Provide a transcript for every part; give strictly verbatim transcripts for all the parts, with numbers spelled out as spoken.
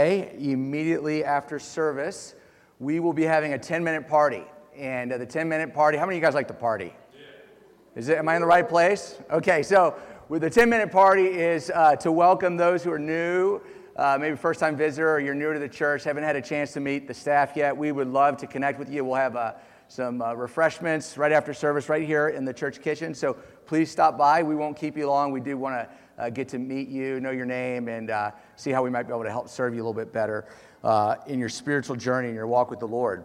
Immediately after service, we will be having a ten-minute party. And uh, the ten-minute party, how many of you guys like to party? Is it? Am I in the right place? Okay, so with the ten-minute party is uh, to welcome those who are new, uh, maybe first-time visitor, or you're new to the church, haven't had a chance to meet the staff yet. We would love to connect with you. We'll have uh, some uh, refreshments right after service right here in the church kitchen. So please stop by. We won't keep you long. We do want to uh, get to meet you, know your name, and uh, see how we might be able to help serve you a little bit better uh, in your spiritual journey and your walk with the Lord.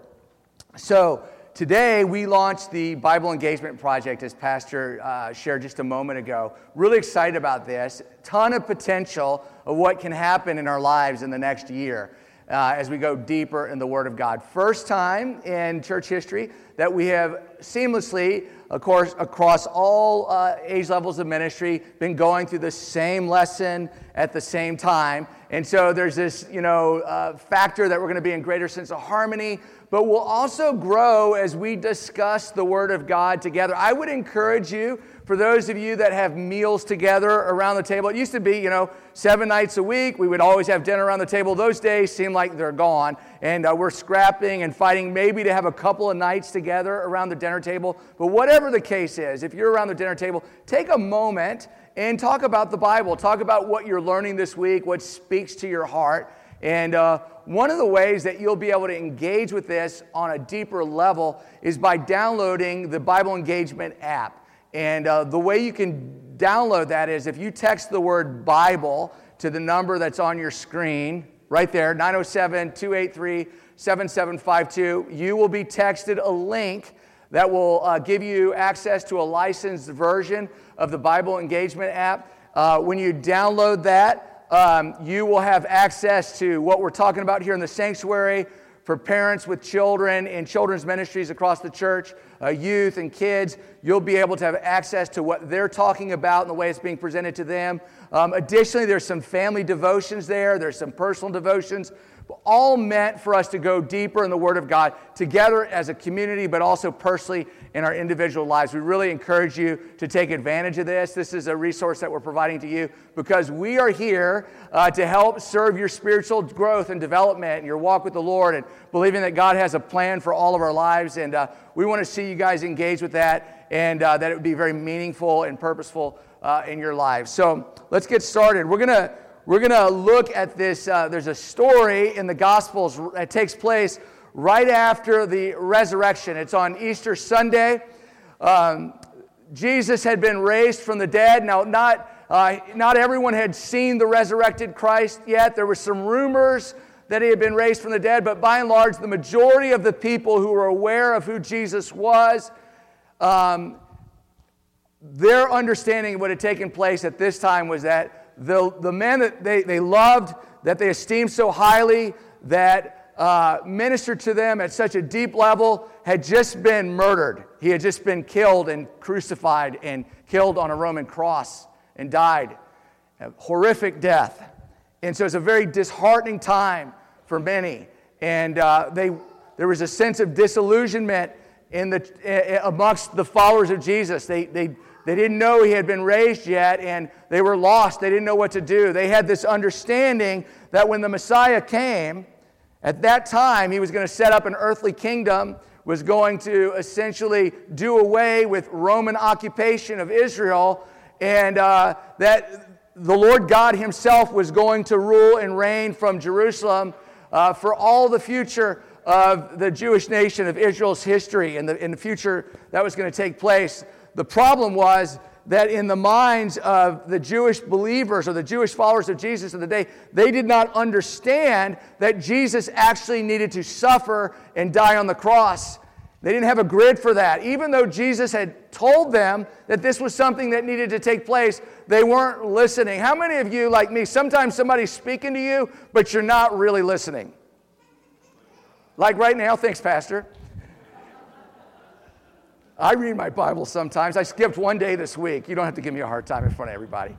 So today we launched the Bible Engagement Project, as Pastor uh, shared just a moment ago. Really excited about this. Ton of potential of what can happen in our lives in the next year uh, as we go deeper in the Word of God. First time in church history that we have seamlessly, of course, across all uh, age levels of ministry, been going through the same lesson at the same time. And so there's this, you know, uh, factor that we're going to be in greater sense of harmony, but we'll also grow as we discuss the Word of God together. I would encourage you, for those of you that have meals together around the table, it used to be, you know, seven nights a week, we would always have dinner around the table. Those days seem like they're gone, and uh, we're scrapping and fighting maybe to have a couple of nights together around the dinner table. But whatever the case is, if you're around the dinner table, take a moment and talk about the Bible. Talk about what you're learning this week, what speaks to your heart. And uh, one of the ways that you'll be able to engage with this on a deeper level is by downloading the Bible Engagement app. And uh, the way you can download that is if you text the word Bible to the number that's on your screen, right there, nine oh seven, two eight three, seven seven five two, you will be texted a link that will uh, give you access to a licensed version of the Bible Engagement app. Uh, when you download that, um, you will have access to what we're talking about here in the sanctuary for parents with children in children's ministries across the church, uh, youth and kids. You'll be able to have access to what they're talking about and the way it's being presented to them. Um, additionally, there's some family devotions there. There's some personal devotions, all meant for us to go deeper in the Word of God together as a community, but also personally in our individual lives. We really encourage you to take advantage of this. This is a resource that we're providing to you because we are here uh, to help serve your spiritual growth and development and your walk with the Lord, and believing that God has a plan for all of our lives. And uh, we want to see you guys engage with that, and uh, that it would be very meaningful and purposeful uh, in your lives. So let's get started. We're going to We're going to look at this. Uh, there's a story in the Gospels that takes place right after the resurrection. It's on Easter Sunday. Um, Jesus had been raised from the dead. Now, not, uh, not everyone had seen the resurrected Christ yet. There were some rumors that he had been raised from the dead, but by and large, the majority of the people who were aware of who Jesus was, um, their understanding of what had taken place at this time was that The, the man that they, they loved, that they esteemed so highly, that uh, ministered to them at such a deep level, had just been murdered. He had just been killed and crucified and killed on a Roman cross and died. A horrific death. And so it's a very disheartening time for many. And uh, they there was a sense of disillusionment in the uh, amongst the followers of Jesus. They they They didn't know he had been raised yet, and they were lost. They didn't know what to do. They had this understanding that when the Messiah came, at that time, he was going to set up an earthly kingdom, was going to essentially do away with Roman occupation of Israel, and uh, that the Lord God himself was going to rule and reign from Jerusalem uh, for all the future of the Jewish nation of Israel's history, and the, in the future that was going to take place. The problem was that in the minds of the Jewish believers or the Jewish followers of Jesus of the day, they did not understand that Jesus actually needed to suffer and die on the cross. They didn't have a grid for that. Even though Jesus had told them that this was something that needed to take place, they weren't listening. How many of you, like me, sometimes somebody's speaking to you, but you're not really listening? Like right now, thanks, Pastor. I read my Bible sometimes. I skipped one day this week. You don't have to give me a hard time in front of everybody.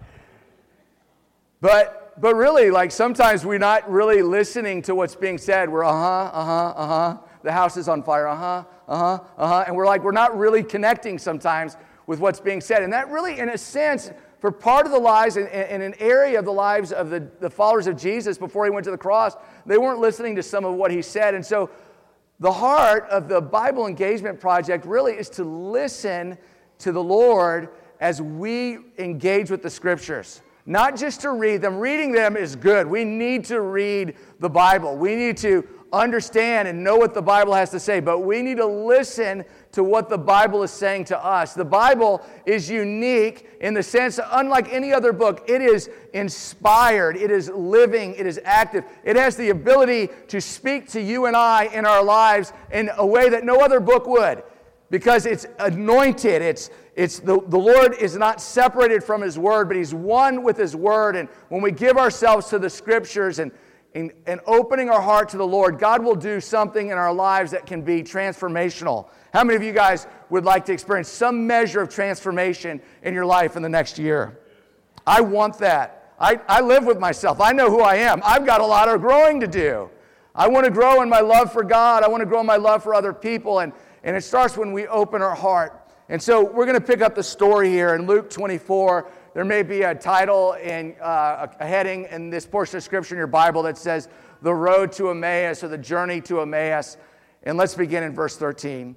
But but really, like sometimes we're not really listening to what's being said. We're uh-huh, uh-huh, uh-huh. The house is on fire, uh-huh, uh-huh, uh-huh. And we're like, we're not really connecting sometimes with what's being said. And that really, in a sense, for For part of the lives and, and an area of the lives of the, the followers of Jesus before he went to the cross, they weren't listening to some of what he said. And so the heart of the Bible Engagement Project really is to listen to the Lord as we engage with the Scriptures. Not just to read them. Reading them is good. We need to read the Bible. We need to understand and know what the Bible has to say, but we need to listen to what the Bible is saying to us. The Bible is unique in the sense, unlike any other book, it is inspired, it is living, it is active. It has the ability to speak to you and I in our lives in a way that no other book would, because it's anointed. It's It's the, the Lord is not separated from His Word, but He's one with His Word. And when we give ourselves to the Scriptures and, and, and opening our heart to the Lord, God will do something in our lives that can be transformational. How many of you guys would like to experience some measure of transformation in your life in the next year? I want that. I, I live with myself. I know who I am. I've got a lot of growing to do. I want to grow in my love for God. I want to grow in my love for other people. And, and it starts when we open our heart. And so we're going to pick up the story here in Luke twenty-four. There may be a title and uh, a heading in this portion of Scripture in your Bible that says, The Road to Emmaus, or The Journey to Emmaus. And let's begin in verse thirteen.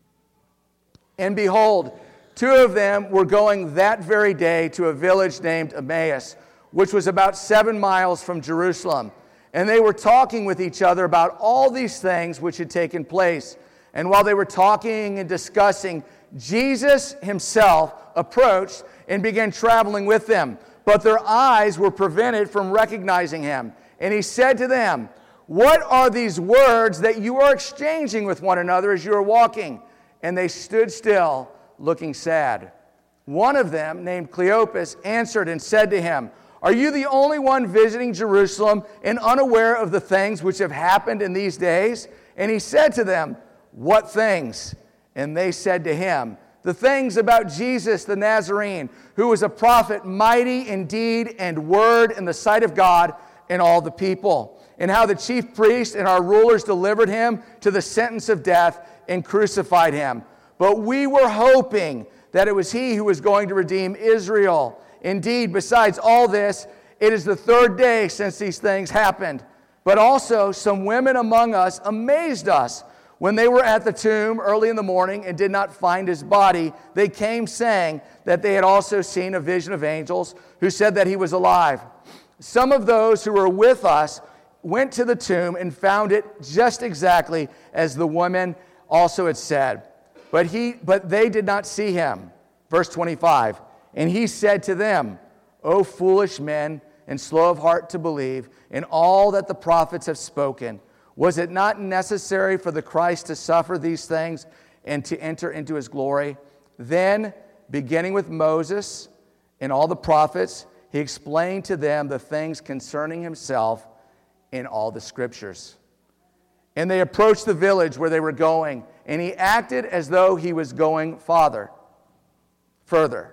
And behold, two of them were going that very day to a village named Emmaus, which was about seven miles from Jerusalem. And they were talking with each other about all these things which had taken place. And while they were talking and discussing, Jesus himself approached and began traveling with them, but their eyes were prevented from recognizing him. And he said to them, What are these words that you are exchanging with one another as you are walking? And they stood still, looking sad. One of them, named Cleopas, answered and said to him, Are you the only one visiting Jerusalem and unaware of the things which have happened in these days? And he said to them, What things? And they said to him, The things about Jesus the Nazarene, who was a prophet, mighty in deed and word in the sight of God and all the people, and how the chief priests and our rulers delivered him to the sentence of death and crucified him. But we were hoping that it was he who was going to redeem Israel. Indeed, besides all this, it is the third day since these things happened. But also some women among us amazed us. When they were at the tomb early in the morning and did not find his body, they came saying that they had also seen a vision of angels who said that he was alive. Some of those who were with us went to the tomb and found it just exactly as the woman also had said. But he, but they did not see him. Verse twenty-five. And he said to them, O foolish men, and slow of heart to believe in all that the prophets have spoken. Was it not necessary for the Christ to suffer these things and to enter into his glory? Then, beginning with Moses and all the prophets, he explained to them the things concerning himself in all the Scriptures. And they approached the village where they were going, and he acted as though he was going farther, further.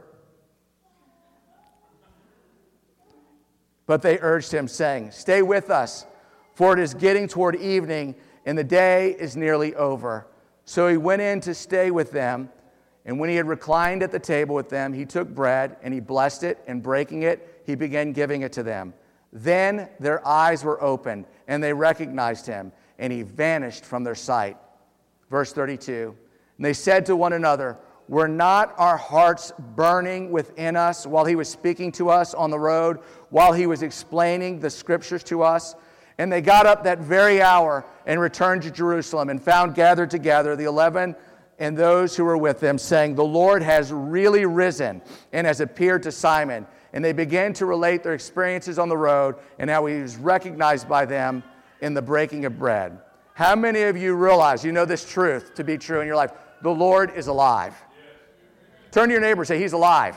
But they urged him, saying, Stay with us, for it is getting toward evening, and the day is nearly over. So he went in to stay with them, and when he had reclined at the table with them, he took bread, and he blessed it, and breaking it, he began giving it to them. Then their eyes were opened, and they recognized him, and he vanished from their sight. Verse thirty-two, and they said to one another, Were not our hearts burning within us while he was speaking to us on the road, while he was explaining the Scriptures to us? And they got up that very hour and returned to Jerusalem and found gathered together the eleven and those who were with them, saying, The Lord has really risen and has appeared to Simon. And they began to relate their experiences on the road and how he was recognized by them in the breaking of bread. How many of you realize, you know this truth to be true in your life? The Lord is alive. Turn to your neighbor and say, He's alive.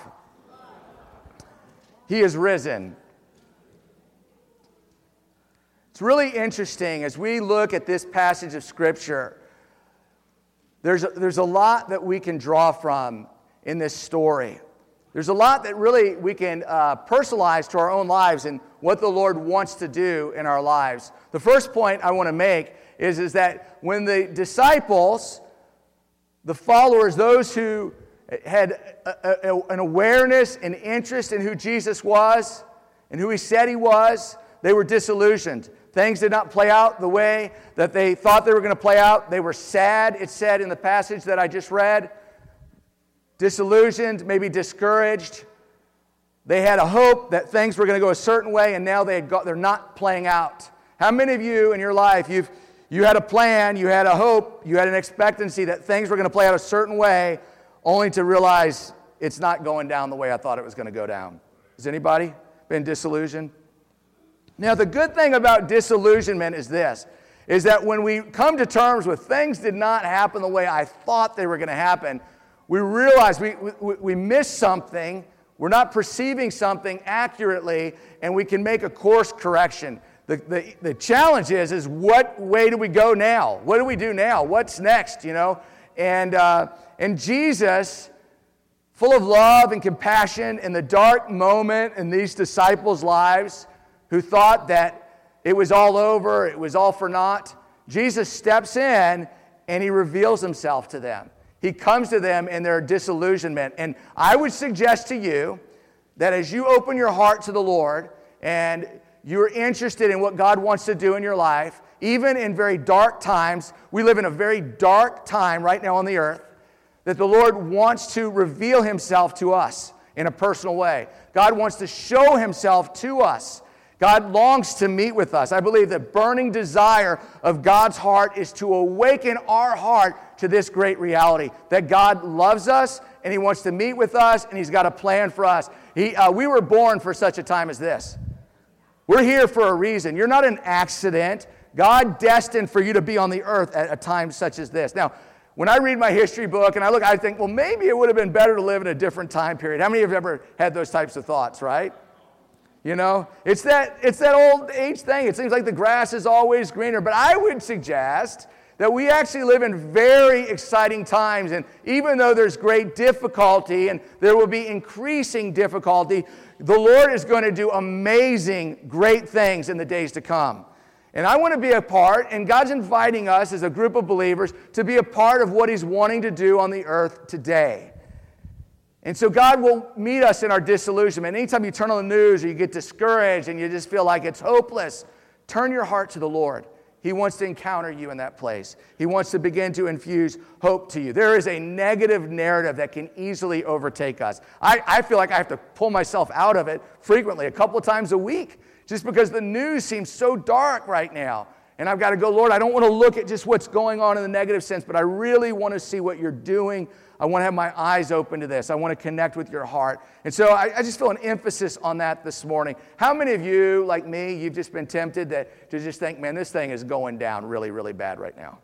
He is risen. It's really interesting as we look at this passage of Scripture. There's a, there's a lot that we can draw from in this story. There's a lot that really we can uh, personalize to our own lives and what the Lord wants to do in our lives. The first point I want to make is, is that when the disciples, the followers, those who had a, a, an awareness and interest in who Jesus was and who he said he was, they were disillusioned. Things did not play out the way that they thought they were going to play out. They were sad, it said in the passage that I just read. Disillusioned, maybe discouraged. They had a hope that things were going to go a certain way, and now they had got, they're not playing out. How many of you in your life, you've you had a plan, you had a hope, you had an expectancy that things were going to play out a certain way, only to realize it's not going down the way I thought it was going to go down? Has anybody been disillusioned? Now, the good thing about disillusionment is this, is that when we come to terms with things did not happen the way I thought they were going to happen, we realize we, we, we missed something, we're not perceiving something accurately, and we can make a course correction. The, the, the challenge is, is what way do we go now? What do we do now? What's next, you know? And, uh, and Jesus, full of love and compassion in the dark moment in these disciples' lives, who thought that it was all over, it was all for naught, Jesus steps in and he reveals himself to them. He comes to them in their disillusionment. And I would suggest to you that as you open your heart to the Lord and you're interested in what God wants to do in your life, even in very dark times, we live in a very dark time right now on the earth, that the Lord wants to reveal himself to us in a personal way. God wants to show himself to us. God longs to meet with us. I believe the burning desire of God's heart is to awaken our heart to this great reality, that God loves us and he wants to meet with us and he's got a plan for us. He, uh, we were born for such a time as this. We're here for a reason. You're not an accident. God destined for you to be on the earth at a time such as this. Now, when I read my history book and I look, I think, well, maybe it would have been better to live in a different time period. How many of you have ever had those types of thoughts, right? You know, it's that, it's that old age thing. It seems like the grass is always greener. But I would suggest that we actually live in very exciting times. And even though there's great difficulty and there will be increasing difficulty, the Lord is going to do amazing, great things in the days to come. And I want to be a part, and God's inviting us as a group of believers to be a part of what he's wanting to do on the earth today. And so God will meet us in our disillusionment. Anytime you turn on the news or you get discouraged and you just feel like it's hopeless, turn your heart to the Lord. He wants to encounter you in that place. He wants to begin to infuse hope to you. There is a negative narrative that can easily overtake us. I, I feel like I have to pull myself out of it frequently, a couple of times a week, just because the news seems so dark right now. And I've got to go, Lord, I don't want to look at just what's going on in the negative sense, but I really want to see what you're doing. I want to have my eyes open to this. I want to connect with your heart. And so I, I just feel an emphasis on that this morning. How many of you, like me, you've just been tempted that, to just think, man, this thing is going down really, really bad right now?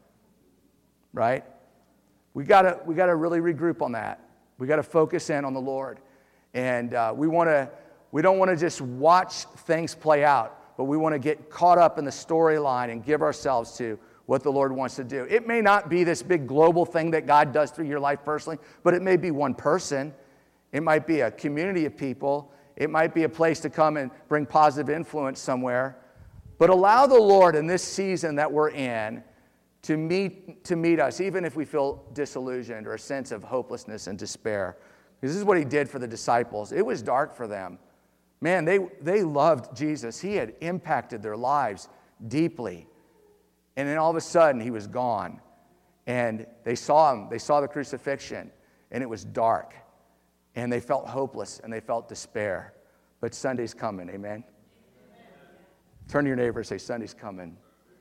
Right? We gotta, we gotta really regroup on that. We got to focus in on the Lord. And uh, we want to, we don't want to just watch things play out, but we want to get caught up in the storyline and give ourselves to what the Lord wants to do. It may not be this big global thing that God does through your life personally, but it may be one person. It might be a community of people. It might be a place to come and bring positive influence somewhere. But allow the Lord in this season that we're in to meet, to meet us, even if we feel disillusioned or a sense of hopelessness and despair. Because this is what he did for the disciples. It was dark for them. Man, they, they loved Jesus. He had impacted their lives deeply. And then all of a sudden, he was gone. And they saw him. They saw the crucifixion. And it was dark. And they felt hopeless. And they felt despair. But Sunday's coming. Amen? Amen. Turn to your neighbor and say, Sunday's coming.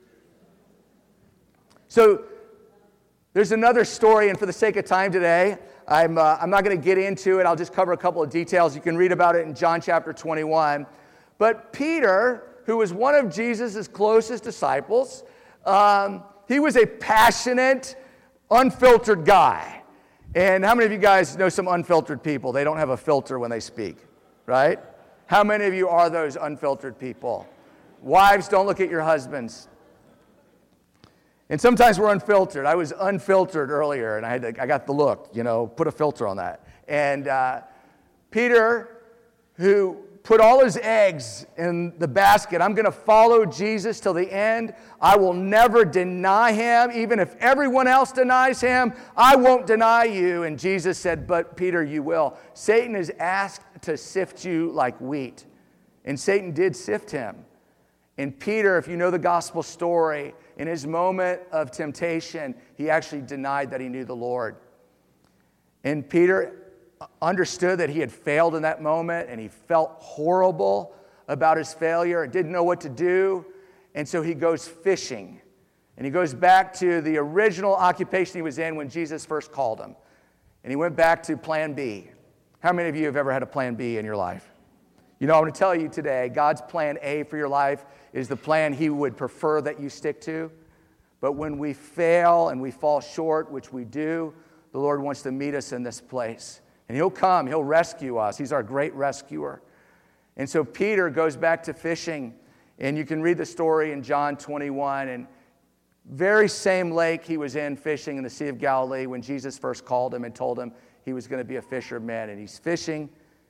So there's another story. And for the sake of time today, I'm, uh, I'm not going to get into it. I'll just cover a couple of details. You can read about it in John chapter twenty-one. But Peter, who was one of Jesus' closest disciples, Um, he was a passionate, unfiltered guy. And how many of you guys know some unfiltered people? They don't have a filter when they speak, right? How many of you are those unfiltered people? Wives, don't look at your husbands. And sometimes we're unfiltered. I was unfiltered earlier, and I had to, I got the look, you know, put a filter on that. And uh, Peter, who put all his eggs in the basket. I'm going to follow Jesus till the end. I will never deny him. Even if everyone else denies him, I won't deny you. And Jesus said, but Peter, you will. Satan is asked to sift you like wheat. And Satan did sift him. And Peter, if you know the gospel story, in his moment of temptation, he actually denied that he knew the Lord. And Peter understood that he had failed in that moment, and he felt horrible about his failure and didn't know what to do. And so he goes fishing. And he goes back to the original occupation he was in when Jesus first called him. And he went back to plan B. How many of you have ever had a plan B in your life? You know, I'm going to tell you today, God's plan A for your life is the plan he would prefer that you stick to. But when we fail and we fall short, which we do, the Lord wants to meet us in this place. And he'll come, he'll rescue us. He's our great rescuer. And so Peter goes back to fishing, and you can read the story in John twenty-one, and very same lake he was in fishing in the Sea of Galilee when Jesus first called him and told him he was going to be a fisherman. And he's fishing,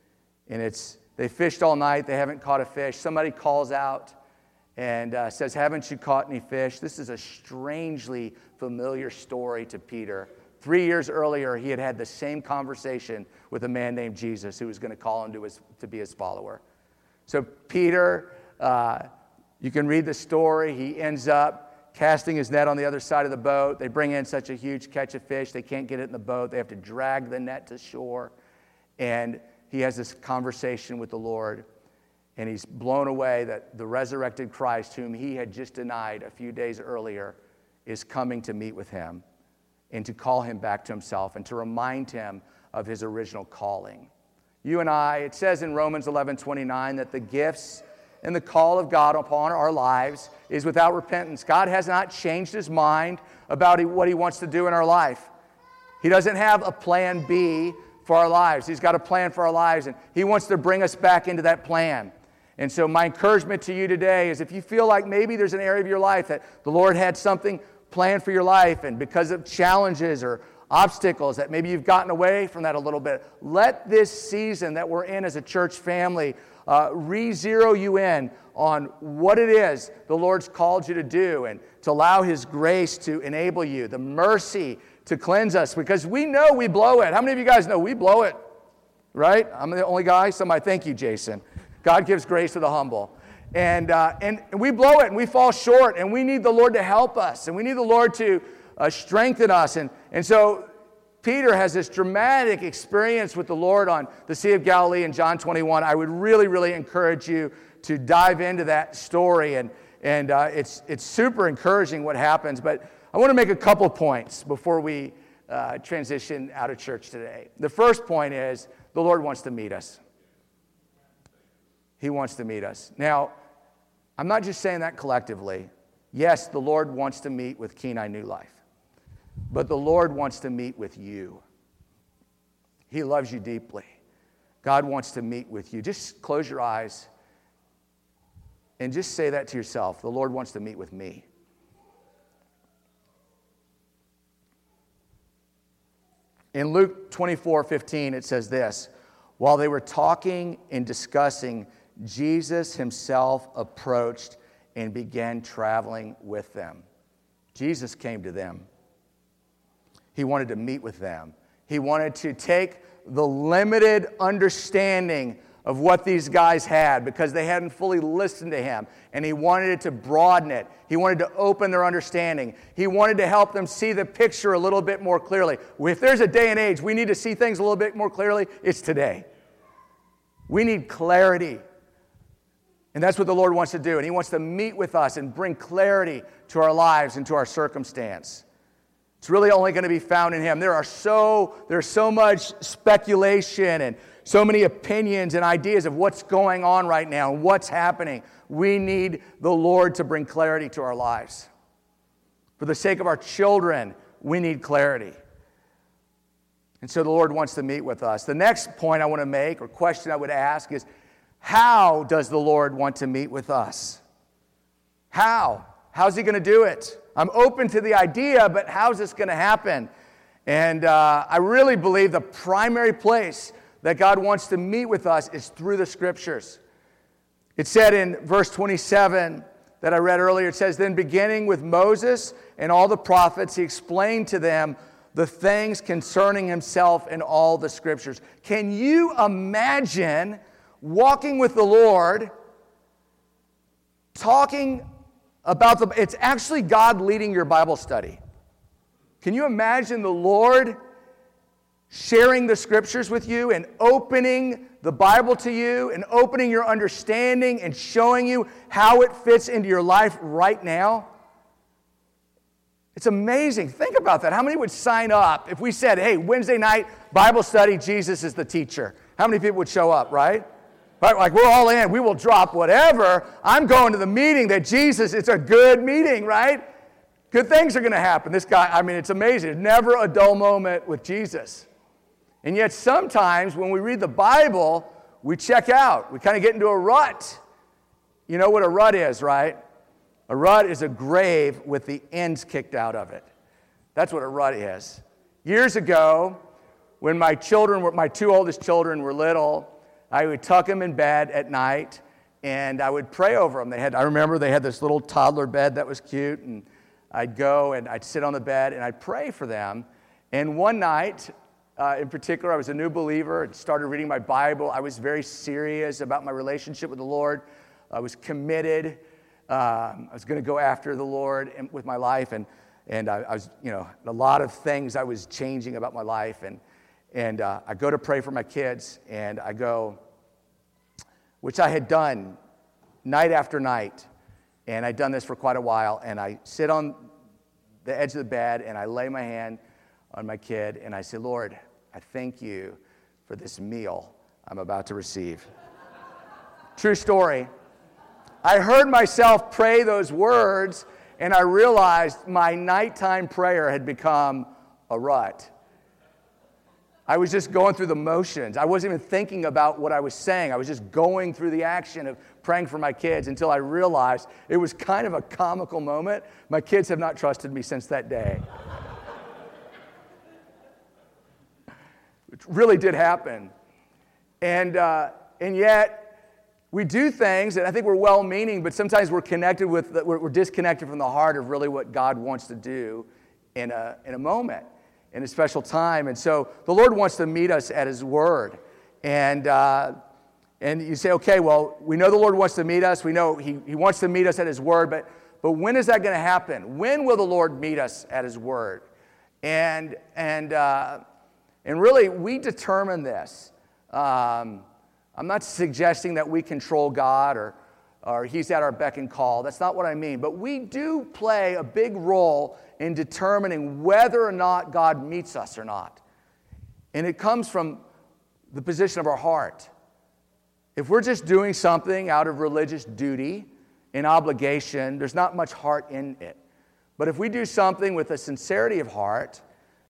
and it's they fished all night. They haven't caught a fish. Somebody calls out and uh, says, haven't you caught any fish? This is a strangely familiar story to Peter. Three years earlier, he had had the same conversation with a man named Jesus who was going to call him to, his, to be his follower. So Peter, uh, you can read the story. He ends up casting his net on the other side of the boat. They bring in such a huge catch of fish, they can't get it in the boat. They have to drag the net to shore. And he has this conversation with the Lord, and he's blown away that the resurrected Christ, whom he had just denied a few days earlier, is coming to meet with him and to call him back to himself and to remind him of his original calling. You and I, it says in Romans eleven twenty-nine that the gifts and the call of God upon our lives is without repentance. God has not changed his mind about what he wants to do in our life. He doesn't have a plan B for our lives. He's got a plan for our lives, and he wants to bring us back into that plan. And so my encouragement to you today is if you feel like maybe there's an area of your life that the Lord had something planned for your life, and because of challenges or obstacles that maybe you've gotten away from that a little bit, let this season that we're in as a church family uh, re-zero you in on what it is the Lord's called you to do, and to allow his grace to enable you, the mercy to cleanse us, because we know we blow it. How many of you guys know we blow it? Right? I'm the only guy? Somebody, thank you, Jason. God gives grace to the humble. And, uh, and we blow it, and we fall short, and we need the Lord to help us, and we need the Lord to uh, strengthen us. And, and so Peter has this dramatic experience with the Lord on the Sea of Galilee in John twenty-one. I would really, really encourage you to dive into that story, and, and uh, it's, it's super encouraging what happens. But I want to make a couple points before we uh, transition out of church today. The first point is the Lord wants to meet us. He wants to meet us. Now, I'm not just saying that collectively. Yes, the Lord wants to meet with Kenai New Life, but the Lord wants to meet with you. He loves you deeply. God wants to meet with you. Just close your eyes and just say that to yourself. The Lord wants to meet with me. In Luke twenty-four fifteen, it says this: while they were talking and discussing, Jesus himself approached and began traveling with them. Jesus came to them. He wanted to meet with them. He wanted to take the limited understanding of what these guys had, because they hadn't fully listened to him, and he wanted to broaden it. He wanted to open their understanding. He wanted to help them see the picture a little bit more clearly. If there's a day and age we need to see things a little bit more clearly, it's today. We need clarity. And that's what the Lord wants to do. And he wants to meet with us and bring clarity to our lives and to our circumstance. It's really only going to be found in him. There are so, there's so much speculation and so many opinions and ideas of what's going on right now and what's happening. We need the Lord to bring clarity to our lives. For the sake of our children, we need clarity. And so the Lord wants to meet with us. The next point I want to make, or question I would ask, is how does the Lord want to meet with us? How? How's he going to do it? I'm open to the idea, but how's this going to happen? And uh, I really believe the primary place that God wants to meet with us is through the Scriptures. It said in verse twenty-seven that I read earlier, it says, then beginning with Moses and all the prophets, he explained to them the things concerning himself in all the scriptures. Can you imagine walking with the Lord, talking about the, it's actually God leading your Bible study. Can you imagine the Lord sharing the scriptures with you and opening the Bible to you and opening your understanding and showing you how it fits into your life right now? It's amazing. Think about that. How many would sign up if we said, hey, Wednesday night, Bible study, Jesus is the teacher? How many people would show up, right? Right? Like, we're all in. We will drop whatever. I'm going to the meeting that Jesus, it's a good meeting, right? Good things are going to happen. This guy, I mean, it's amazing. There's never a dull moment with Jesus. And yet sometimes when we read the Bible, we check out. We kind of get into a rut. You know what a rut is, right? A rut is a grave with the ends kicked out of it. That's what a rut is. Years ago, when my children were, my two oldest children were little, I would tuck them in bed at night, and I would pray over them. They had, I remember they had this little toddler bed that was cute, and I'd go and I'd sit on the bed and I'd pray for them. And one night, Uh, in particular, I was a new believer and started reading my Bible. I was very serious about my relationship with the Lord. I was committed. Um, I was going to go after the Lord and, with my life, and and I, I was, you know, a lot of things I was changing about my life. And and uh, I go to pray for my kids, and I go, which I had done night after night, and I'd done this for quite a while. And I sit on the edge of the bed, and I lay my hand on my kid, and I say, Lord, I thank you for this meal I'm about to receive. True story. I heard myself pray those words, and I realized my nighttime prayer had become a rut. I was just going through the motions. I wasn't even thinking about what I was saying. I was just going through the action of praying for my kids until I realized it was kind of a comical moment. My kids have not trusted me since that day. It really did happen. And uh, and yet, we do things that I think we're well-meaning, but sometimes we're connected with, the, we're, we're disconnected from the heart of really what God wants to do in a in a moment, in a special time. And so the Lord wants to meet us at His Word. And uh, and you say, okay, well, we know the Lord wants to meet us. We know He, he wants to meet us at His Word, but but when is that going to happen? When will the Lord meet us at His Word? And and uh, And really, we determine this. Um, I'm not suggesting that we control God or, or He's at our beck and call. That's not what I mean. But we do play a big role in determining whether or not God meets us or not. And it comes from the position of our heart. If we're just doing something out of religious duty and obligation, there's not much heart in it. But if we do something with a sincerity of heart,